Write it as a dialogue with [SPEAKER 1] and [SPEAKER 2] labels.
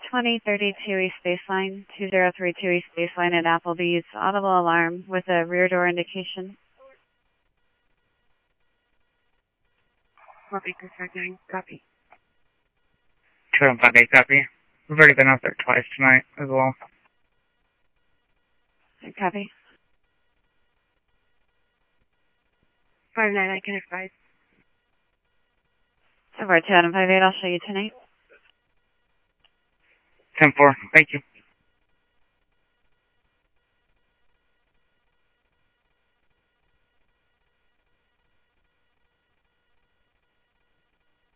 [SPEAKER 1] 2032 East Baseline, 2032 East Baseline at Applebee's, audible alarm with a rear door indication.
[SPEAKER 2] Copy, confirming, copy.
[SPEAKER 3] 2758, copy. We've already been out there twice tonight as well.
[SPEAKER 1] Copy.
[SPEAKER 2] 59, I can advise.
[SPEAKER 1] So far, 2 Adam 58, I'll show you tonight.
[SPEAKER 3] 10-4, thank you.